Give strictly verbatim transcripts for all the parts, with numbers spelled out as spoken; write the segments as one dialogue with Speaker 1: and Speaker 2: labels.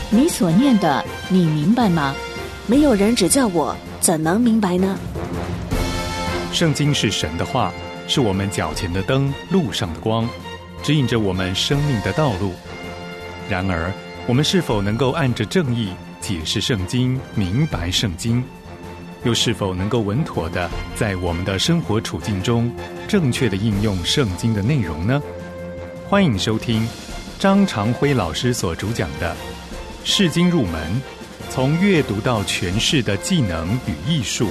Speaker 1: 你所念的，你明白吗？
Speaker 2: 没有人指教我，怎能明白呢？
Speaker 3: 圣经是神的话，是我们脚前的灯，路上的光，指引着我们生命的道路。然而，我们是否能够按着正义解释圣经，明白圣经？又是否能够稳妥地在我们的生活处境中正确地应用圣经的内容呢？欢迎收听张长辉老师所主讲的《释经入门》，从阅读到诠释的技能与艺术。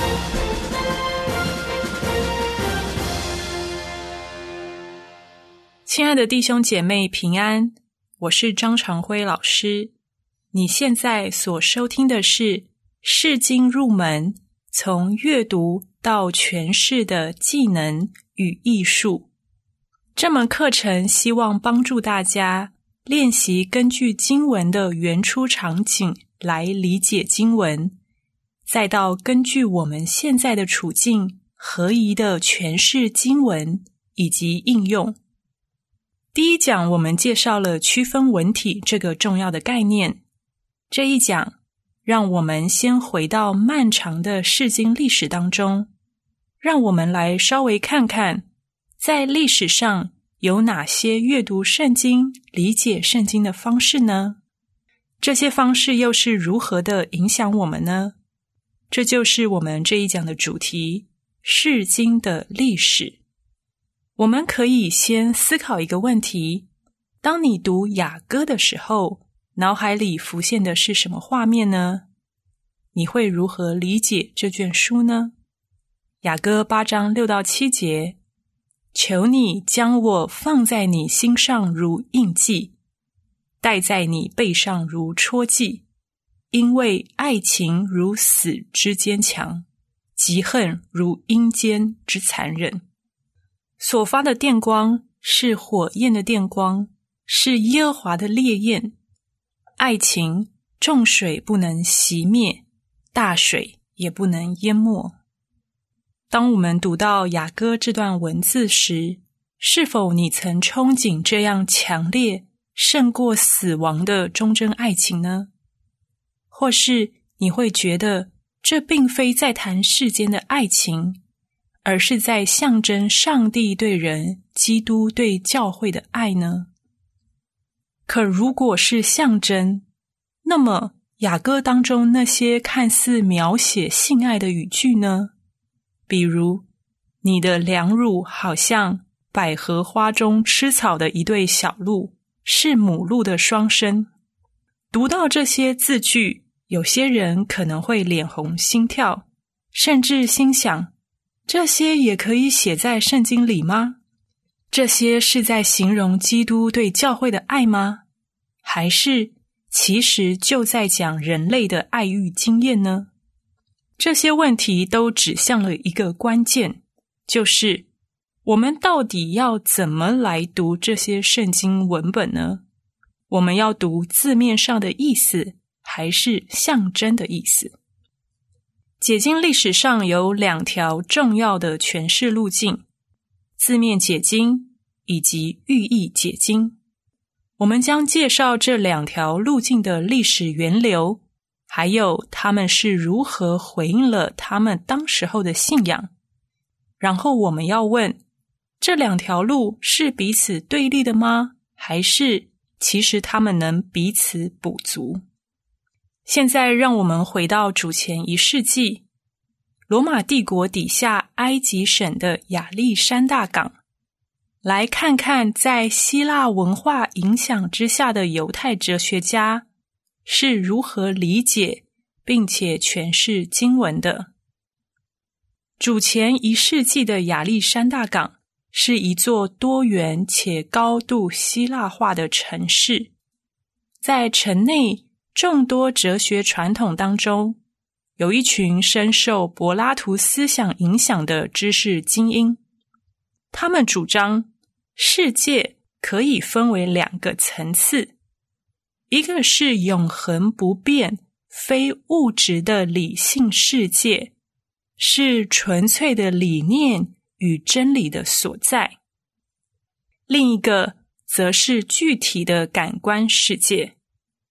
Speaker 4: 亲爱的弟兄姐妹平安，我是张长辉老师。你现在所收听的是释经入门，从阅读到诠释的技能与艺术。这门课程希望帮助大家练习根据经文的原初场景来理解经文，再到根据我们现在的处境合宜的诠释经文以及应用。第一讲我们介绍了区分文体这个重要的概念。这一讲让我们先回到漫长的释经历史当中，让我们来稍微看看在历史上有哪些阅读圣经、理解圣经的方式呢？这些方式又是如何的影响我们呢？这就是我们这一讲的主题，释经的历史。我们可以先思考一个问题，当你读雅歌的时候，脑海里浮现的是什么画面呢？你会如何理解这卷书呢？雅歌八章六到七节，求你将我放在你心上如印记，戴在你背上如戳记，因为爱情如死之坚强，嫉恨如阴间之残忍。所发的电光是火焰的电光，是耶和华的烈焰。爱情，众水不能熄灭，大水也不能淹没。当我们读到雅歌这段文字时，是否你曾憧憬这样强烈胜过死亡的忠贞爱情呢？或是你会觉得这并非在谈世间的爱情，而是在象征上帝对人、基督对教会的爱呢？可如果是象征，那么雅歌当中那些看似描写性爱的语句呢？比如，你的两乳好像百合花中吃草的一对小鹿，是母鹿的双生。读到这些字句，有些人可能会脸红心跳，甚至心想，这些也可以写在圣经里吗？这些是在形容基督对教会的爱吗？还是其实就在讲人类的爱欲经验呢？这些问题都指向了一个关键，就是我们到底要怎么来读这些圣经文本呢？我们要读字面上的意思，还是象征的意思？解经历史上有两条重要的诠释路径，字面解经以及寓意解经。我们将介绍这两条路径的历史源流，还有他们是如何回应了他们当时候的信仰。然后我们要问，这两条路是彼此对立的吗？还是其实他们能彼此补足？现在让我们回到主前一世纪，罗马帝国底下埃及省的亚历山大港，来看看在希腊文化影响之下的犹太哲学家是如何理解并且诠释经文的。主前一世纪的亚历山大港是一座多元且高度希腊化的城市，在城内众多哲学传统当中，有一群深受柏拉图思想影响的知识精英，他们主张世界可以分为两个层次，一个是永恒不变、非物质的理性世界，是纯粹的理念与真理的所在；另一个则是具体的感官世界。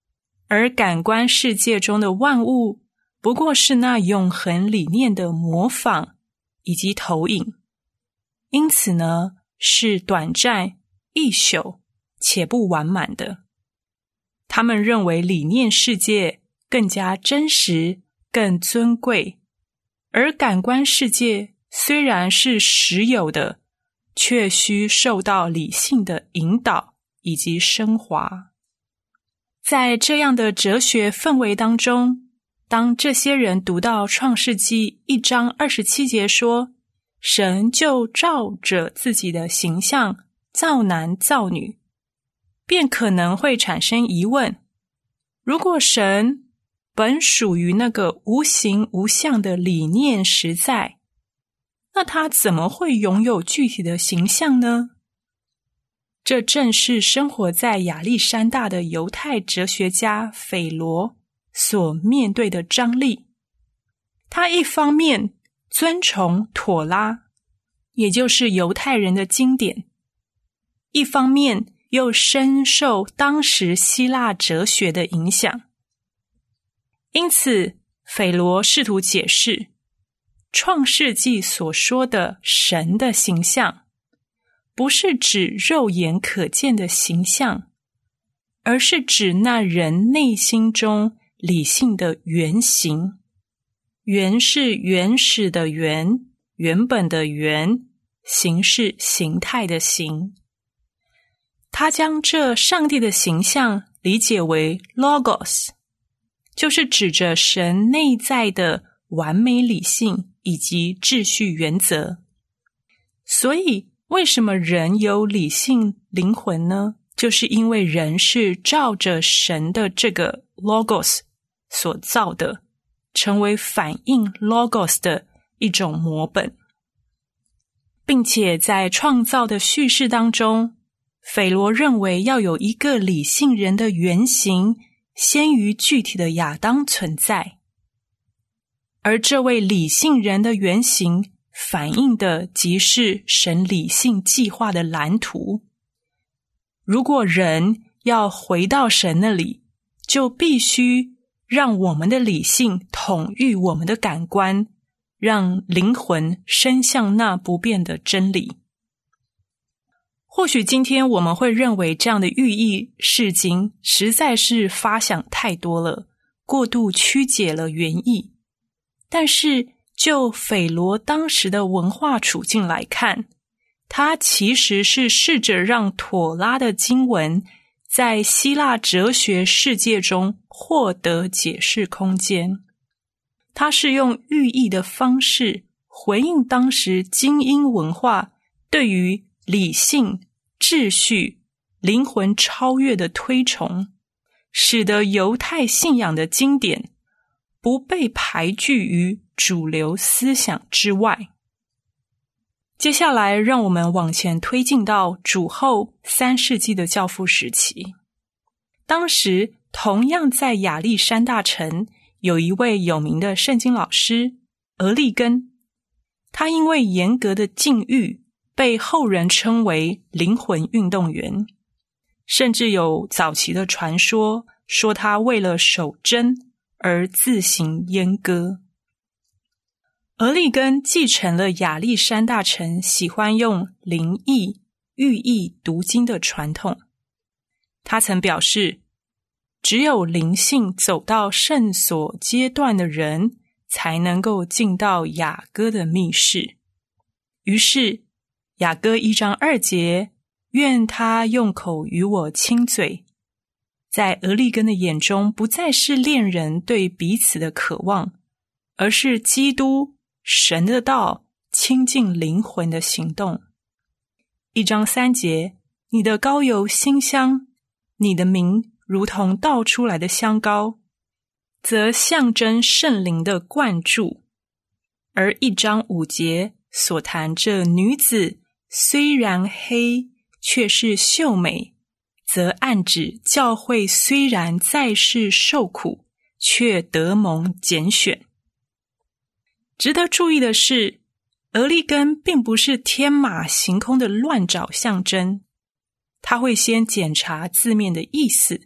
Speaker 4: 而感官世界中的万物不过是那永恒理念的模仿以及投影，因此呢，是短暂、一宿且不完满的。他们认为理念世界更加真实、更尊贵，而感官世界虽然是实有的，却需受到理性的引导以及升华。在这样的哲学氛围当中，当这些人读到创世纪一章二十七节说，神就照着自己的形象造男造女，便可能会产生疑问，如果神本属于那个无形无相的理念实在，那他怎么会拥有具体的形象呢？这正是生活在亚历山大的犹太哲学家斐罗所面对的张力。他一方面尊崇妥拉，也就是犹太人的经典，一方面又深受当时希腊哲学的影响。因此，斐罗试图解释创世纪所说的神的形象，不是指肉眼可见的形象，而是指那人内心中理性的原型。原是原始的原，原本的原，形是形态的形。他将这上帝的形象理解为 logos， 就是指着神内在的完美理性以及秩序原则。所以为什么人有理性灵魂呢？就是因为人是照着神的这个 logos 所造的，成为反映 logos 的一种模本。并且在创造的叙事当中，斐罗认为要有一个理性人的原型先于具体的亚当存在，而这位理性人的原型反映的即是神理性计划的蓝图。如果人要回到神那里，就必须让我们的理性统御我们的感官，让灵魂伸向那不变的真理。或许今天我们会认为这样的寓意释经实在是发想太多了，过度曲解了原意。但是就斐罗当时的文化处境来看，他其实是试着让妥拉的经文在希腊哲学世界中获得解释空间。他是用寓意的方式回应当时精英文化对于理性、秩序、灵魂超越的推崇，使得犹太信仰的经典不被排拒于主流思想之外。接下来让我们往前推进到主后三世纪的教父时期。当时同样在亚历山大城有一位有名的圣经老师俄利根，他因为严格的禁欲被后人称为灵魂运动员，甚至有早期的传说说他为了守贞而自行阉割。俄利根继承了亚历山大城喜欢用灵意、寓意读经的传统。他曾表示，只有灵性走到圣所阶段的人，才能够进到雅歌的密室。于是雅歌一章二节，愿他用口与我亲嘴，在俄利根的眼中不再是恋人对彼此的渴望，而是基督神的道亲近灵魂的行动。一章三节，你的膏油馨香，你的名如同倒出来的香膏，则象征圣灵的灌注。而一章五节所谈这女子虽然黑，却是秀美，则暗指教会虽然在世受苦，却得蒙拣选。值得注意的是，俄利根并不是天马行空的乱找象征，他会先检查字面的意思，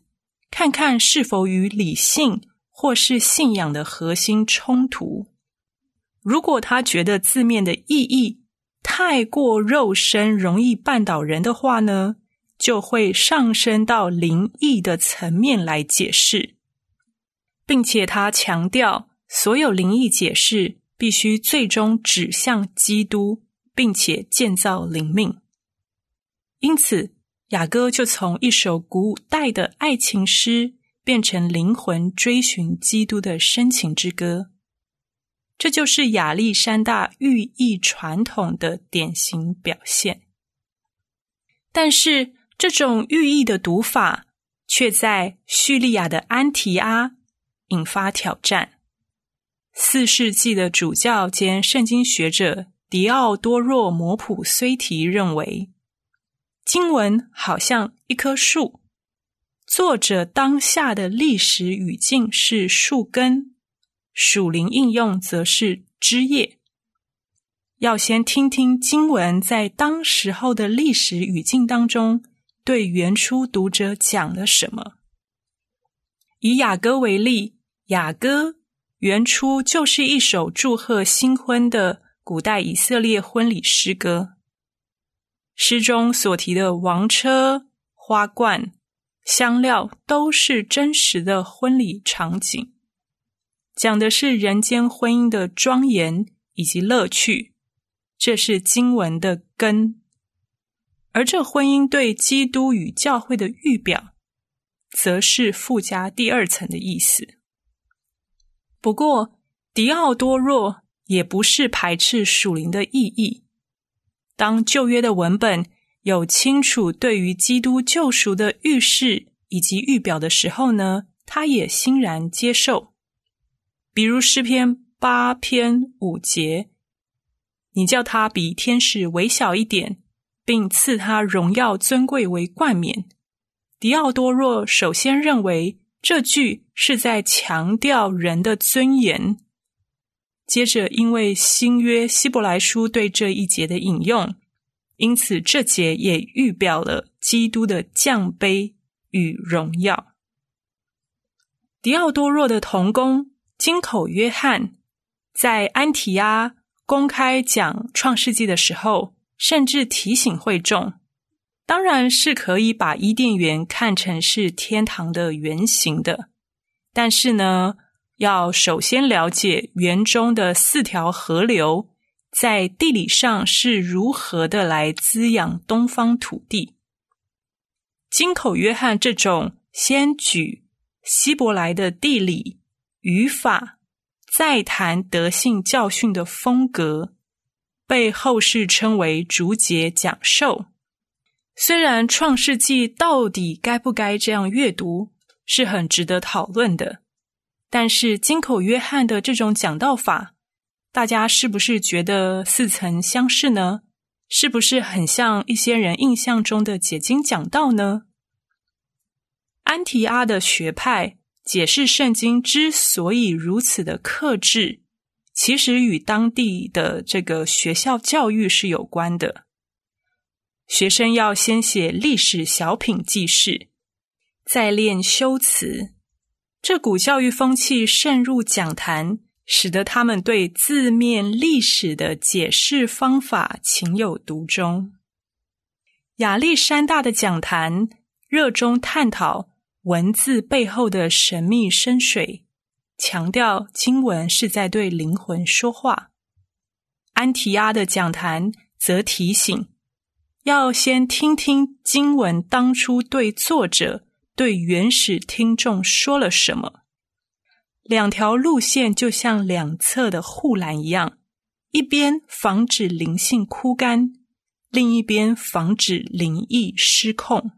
Speaker 4: 看看是否与理性或是信仰的核心冲突。如果他觉得字面的意义太过肉身，容易绊倒人的话呢，就会上升到灵意的层面来解释，并且他强调所有灵意解释必须最终指向基督，并且建造灵命。因此雅歌就从一首古代的爱情诗变成灵魂追寻基督的深情之歌。这就是亚历山大寓意传统的典型表现。但是这种寓意的读法却在叙利亚的安提阿引发挑战。四世纪的主教兼圣经学者狄奥多若·摩普虽提认为，经文好像一棵树，作者当下的历史语境是树根，属灵应用则是枝叶。要先听听经文在当时候的历史语境当中对原初读者讲了什么。以雅歌为例，雅歌原初就是一首祝贺新婚的古代以色列婚礼诗歌。诗中所提的王车、花冠、香料都是真实的婚礼场景，讲的是人间婚姻的庄严以及乐趣，这是经文的根。而这婚姻对基督与教会的预表，则是附加第二层的意思。不过狄奥多若也不是排斥属灵的意义。当旧约的文本有清楚对于基督救赎的预示以及预表的时候呢，他也欣然接受。比如诗篇八篇五节，你叫他比天使微小一点，并赐他荣耀尊贵为冠冕。狄奥多若首先认为这句是在强调人的尊严，接着因为新约希伯来书对这一节的引用，因此这节也预表了基督的降卑与荣耀。狄奥多若的同工金口约翰在安提阿公开讲创世纪的时候，甚至提醒会众，当然是可以把伊甸园看成是天堂的原型的，但是呢，要首先了解园中的四条河流在地理上是如何的来滋养东方土地。金口约翰这种先举希伯来的地理、语法，再谈德性教训的风格，被后世称为竹节讲授。虽然创世纪到底该不该这样阅读是很值得讨论的，但是金口约翰的这种讲道法，大家是不是觉得似曾相识呢？是不是很像一些人印象中的解经讲道呢？安提阿的学派解释圣经之所以如此的克制，其实与当地的这个学校教育是有关的。学生要先写历史小品记事，再练修辞。这股教育风气渗入讲坛，使得他们对字面历史的解释方法情有独钟。亚历山大的讲坛热衷探讨文字背后的神秘深水，强调经文是在对灵魂说话。安提阿的讲坛则提醒，要先听听经文当初对作者、对原始听众说了什么。两条路线就像两侧的护栏一样，一边防止灵性枯干，另一边防止灵意失控。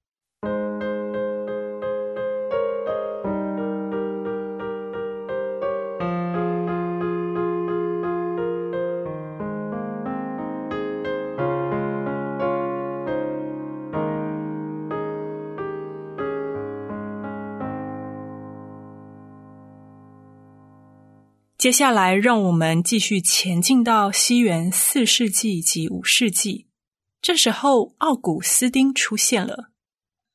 Speaker 4: 接下来让我们继续前进到西元四世纪及五世纪，这时候奥古斯丁出现了。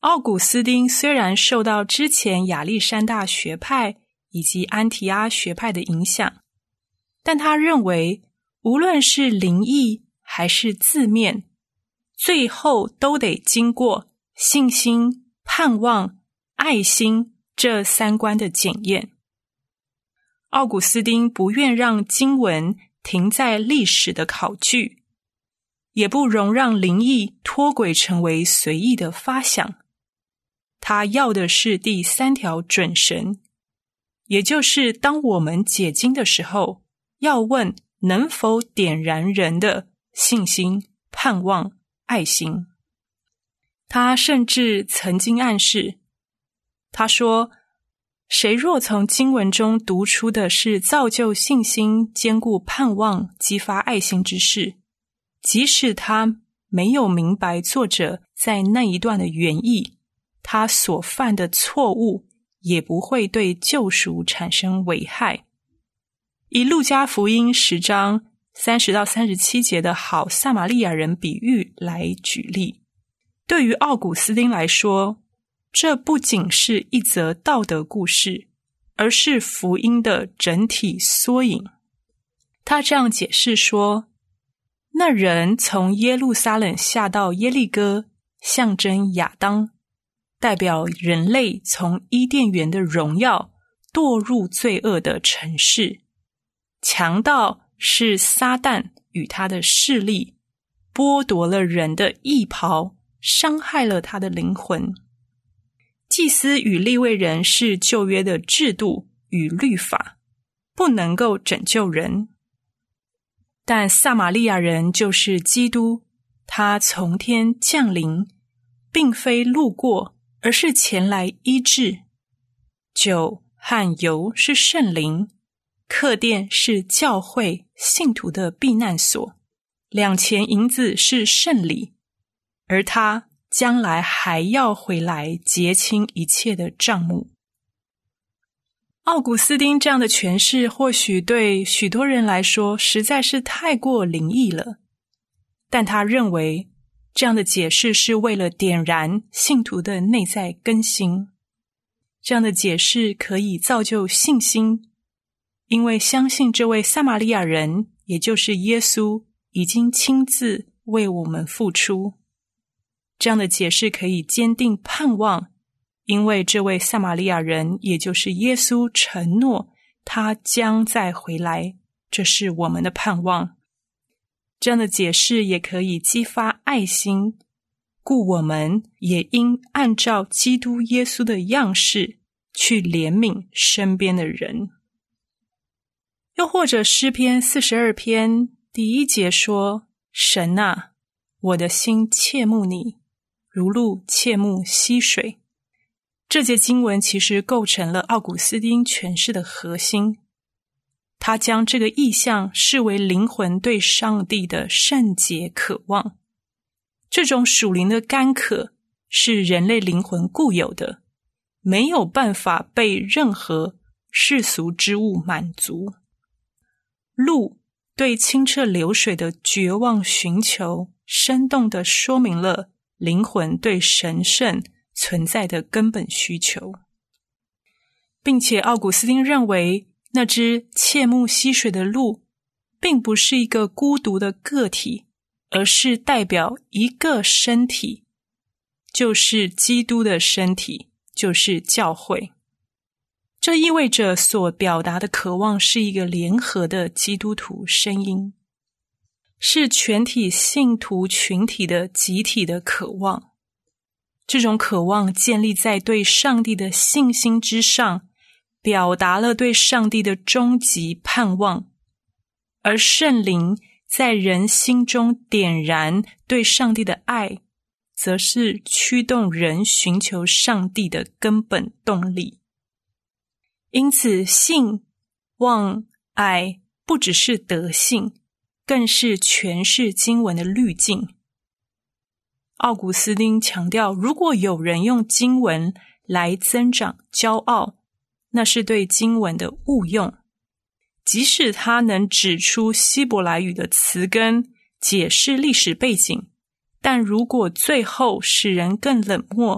Speaker 4: 奥古斯丁虽然受到之前亚历山大学派以及安提阿学派的影响，但他认为无论是灵意还是字面，最后都得经过信心、盼望、爱心这三关的检验。奥古斯丁不愿让经文停在历史的考据，也不容让灵意脱轨成为随意的发想。他要的是第三条准绳，也就是当我们解经的时候，要问能否点燃人的信心、盼望、爱心。他甚至曾经暗示，他说，谁若从经文中读出的是造就信心、坚固盼望、激发爱心之事，即使他没有明白作者在那一段的原意，他所犯的错误也不会对救赎产生危害。以路加福音十章三十到三十七节的好撒玛利亚人比喻来举例，对于奥古斯丁来说，这不仅是一则道德故事，而是福音的整体缩影。他这样解释说，那人从耶路撒冷下到耶利哥，象征亚当，代表人类从伊甸园的荣耀堕入罪恶的城市。强盗是撒旦与他的势力，剥夺了人的义袍，伤害了他的灵魂。祭司与利未人是旧约的制度与律法，不能够拯救人。但撒玛利亚人就是基督，他从天降临，并非路过，而是前来医治。酒和油是圣灵，客店是教会信徒的避难所，两钱银子是圣礼，而他将来还要回来结清一切的账目。奥古斯丁这样的诠释或许对许多人来说实在是太过灵异了，但他认为这样的解释是为了点燃信徒的内在更新。这样的解释可以造就信心，因为相信这位撒玛利亚人，也就是耶稣，已经亲自为我们付出。这样的解释可以坚定盼望，因为这位撒玛利亚人，也就是耶稣，承诺他将再回来，这是我们的盼望。这样的解释也可以激发爱心，故我们也应按照基督耶稣的样式去怜悯身边的人。又或者诗篇四十二篇第一节说，神啊，我的心切慕你，如鹿切慕溪水。这节经文其实构成了奥古斯丁诠释的核心，他将这个意象视为灵魂对上帝的圣洁渴望。这种属灵的干渴是人类灵魂固有的，没有办法被任何世俗之物满足。鹿对清澈流水的绝望寻求，生动地说明了灵魂对神圣存在的根本需求，并且奥古斯丁认为那只切慕溪水的鹿并不是一个孤独的个体，而是代表一个身体，就是基督的身体，就是教会。这意味着所表达的渴望是一个联合的基督徒声音，是全体信徒群体的集体的渴望。这种渴望建立在对上帝的信心之上，表达了对上帝的终极盼望，而圣灵在人心中点燃对上帝的爱，则是驱动人寻求上帝的根本动力。因此，信、望、爱不只是德性，更是诠释经文的滤镜。奥古斯丁强调，如果有人用经文来增长骄傲，那是对经文的误用。即使他能指出希伯来语的词根，解释历史背景，但如果最后使人更冷漠、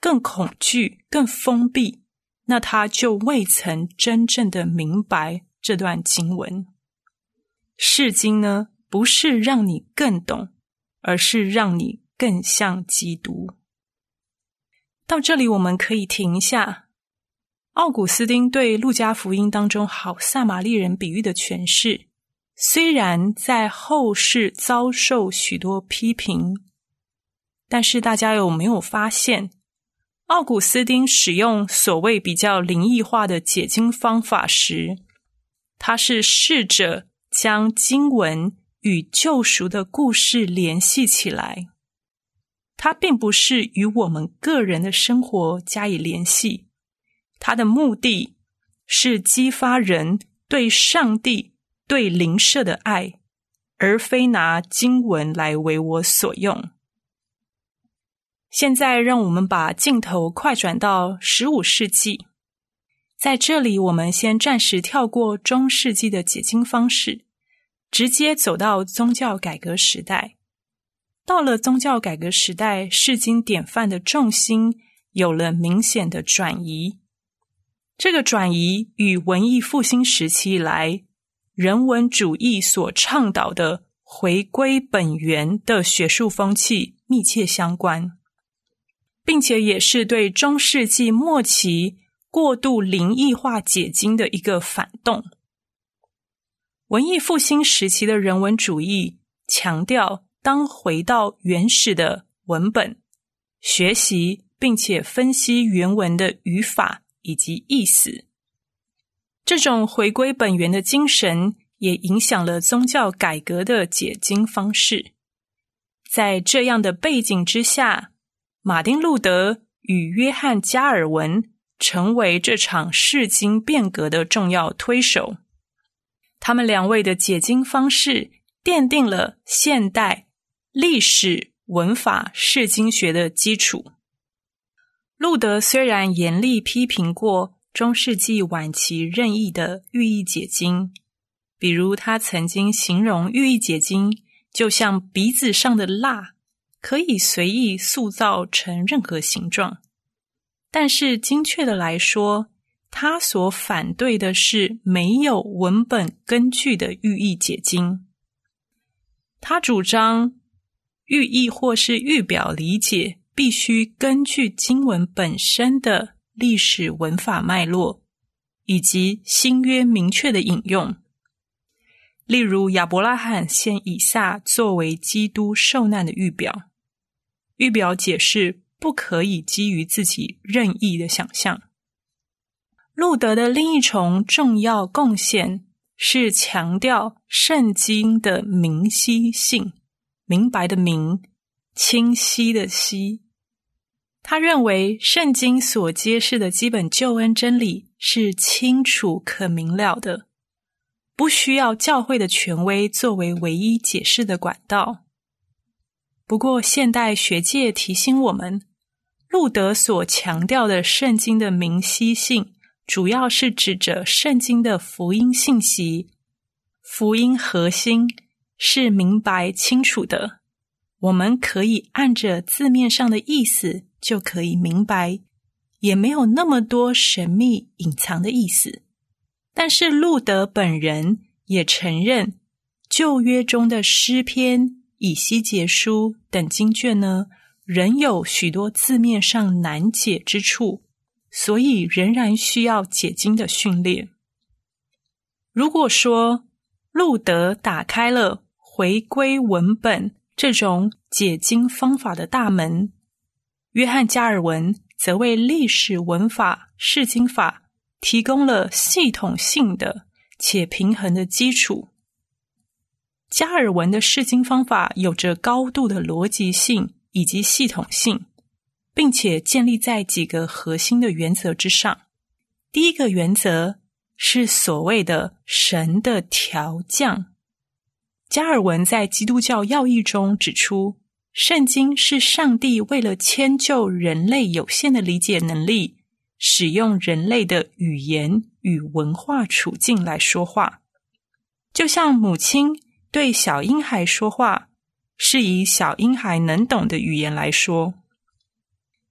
Speaker 4: 更恐惧、更封闭，那他就未曾真正的明白这段经文。释经呢，不是让你更懂，而是让你更像基督。到这里我们可以停一下。奥古斯丁对路加福音当中好撒玛利人比喻的诠释，虽然在后世遭受许多批评，但是大家有没有发现，奥古斯丁使用所谓比较灵异化的解经方法时，他是试着将经文与救赎的故事联系起来。他并不是与我们个人的生活加以联系，他的目的是激发人对上帝、对灵舍的爱，而非拿经文来为我所用。现在让我们把镜头快转到十五世纪。在这里我们先暂时跳过中世纪的解经方式，直接走到宗教改革时代。到了宗教改革时代，释经典范的重心有了明显的转移。这个转移与文艺复兴时期以来人文主义所倡导的回归本源的学术风气密切相关，并且也是对中世纪末期过度灵异化解经的一个反动。文艺复兴时期的人文主义强调当回到原始的文本，学习并且分析原文的语法以及意思。这种回归本源的精神也影响了宗教改革的解经方式。在这样的背景之下，马丁·路德与约翰·加尔文成为这场释经变革的重要推手。他们两位的解经方式奠定了现代历史文法释经学的基础。路德虽然严厉批评过中世纪晚期任意的寓意解经，比如他曾经形容寓意解经就像鼻子上的蜡，可以随意塑造成任何形状，但是精确的来说，他所反对的是没有文本根据的寓意解经。他主张寓意或是预表理解必须根据经文本身的历史文法脉络，以及新约明确的引用。例如亚伯拉罕献以撒作为基督受难的预表，预表解释不可以基于自己任意的想象。路德的另一重重要贡献是强调圣经的明晰性，明白的明，清晰的晰。他认为圣经所揭示的基本救恩真理是清楚可明了的，不需要教会的权威作为唯一解释的管道。不过现代学界提醒我们，路德所强调的圣经的明晰性主要是指着圣经的福音信息，福音核心是明白清楚的，我们可以按着字面上的意思就可以明白，也没有那么多神秘隐藏的意思。但是路德本人也承认，旧约中的诗篇、以西结书等经卷呢，仍有许多字面上难解之处，所以仍然需要解经的训练。如果说路德打开了回归文本这种解经方法的大门，约翰·加尔文则为历史文法释经法提供了系统性的且平衡的基础。加尔文的释经方法有着高度的逻辑性以及系统性，并且建立在几个核心的原则之上。第一个原则是所谓的神的调降。加尔文在基督教要义中指出，圣经是上帝为了迁就人类有限的理解能力，使用人类的语言与文化处境来说话。就像母亲对小婴孩说话，是以小婴孩能懂的语言来说。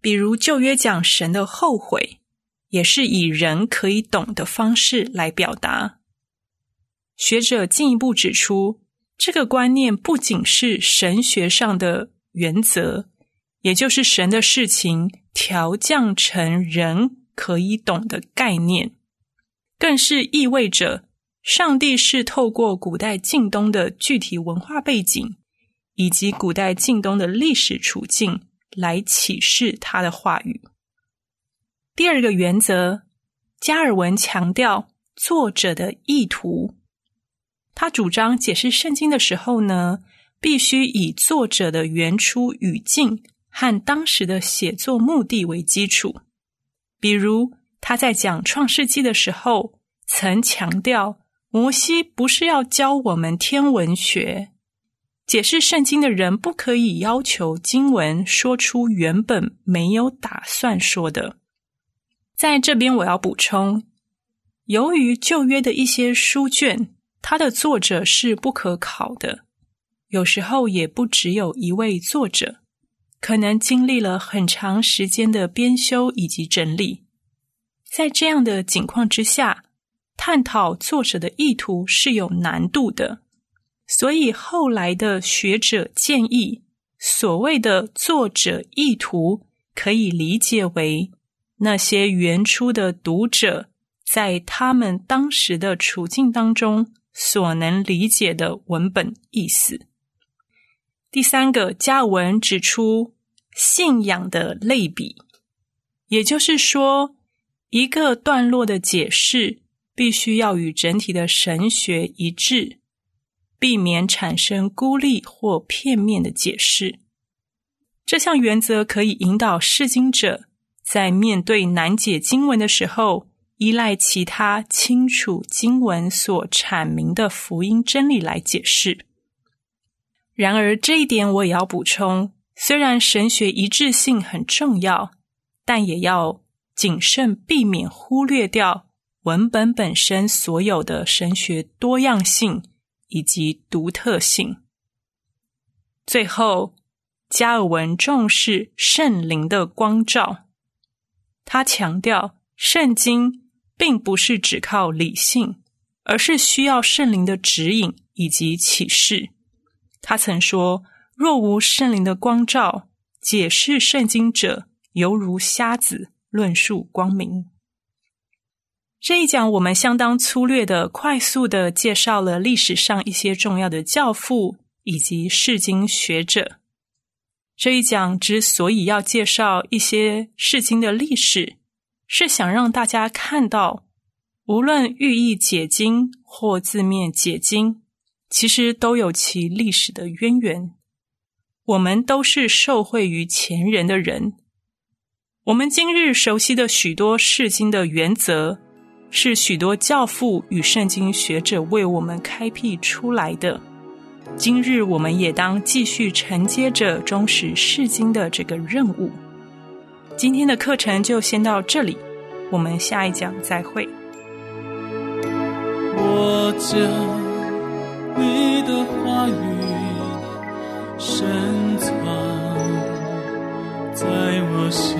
Speaker 4: 比如旧约讲神的后悔，也是以人可以懂的方式来表达。学者进一步指出，这个观念不仅是神学上的原则，也就是神的事情调降成人可以懂的概念，更是意味着上帝是透过古代近东的具体文化背景，以及古代近东的历史处境来启示他的话语。第二个原则，加尔文强调作者的意图。他主张解释圣经的时候呢，必须以作者的原初语境和当时的写作目的为基础。比如他在讲创世纪的时候，曾强调摩西不是要教我们天文学，解释圣经的人不可以要求经文说出原本没有打算说的。在这边我要补充，由于旧约的一些书卷，它的作者是不可考的，有时候也不只有一位作者，可能经历了很长时间的编修以及整理。在这样的情况之下，探讨作者的意图是有难度的，所以后来的学者建议，所谓的作者意图可以理解为那些原初的读者在他们当时的处境当中所能理解的文本意思。第三个，加尔文指出信仰的类比，也就是说，一个段落的解释必须要与整体的神学一致，避免产生孤立或片面的解释。这项原则可以引导释经者在面对难解经文的时候，依赖其他清楚经文所阐明的福音真理来解释。然而这一点我也要补充，虽然神学一致性很重要，但也要谨慎避免忽略掉文本本身所有的神学多样性以及独特性。最后，加尔文重视圣灵的光照，他强调圣经并不是只靠理性，而是需要圣灵的指引以及启示。他曾说，若无圣灵的光照，解释圣经者犹如瞎子论述光明。这一讲我们相当粗略的、快速的介绍了历史上一些重要的教父以及释经学者。这一讲之所以要介绍一些释经的历史，是想让大家看到，无论寓意解经或字面解经，其实都有其历史的渊源。我们都是受惠于前人的人。我们今日熟悉的许多释经的原则，是许多教父与圣经学者为我们开辟出来的。今日我们也当继续承接着忠实释经的这个任务。今天的课程就先到这里，我们下一讲再会。
Speaker 5: 我将你的话语深藏在我心，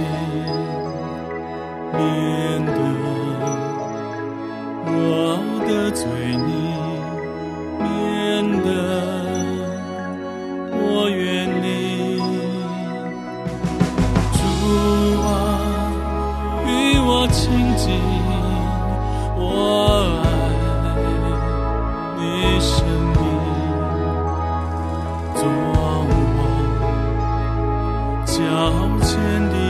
Speaker 5: 免得我得罪你，免得我远离。主啊，与我亲近，我爱你生命，做我脚前的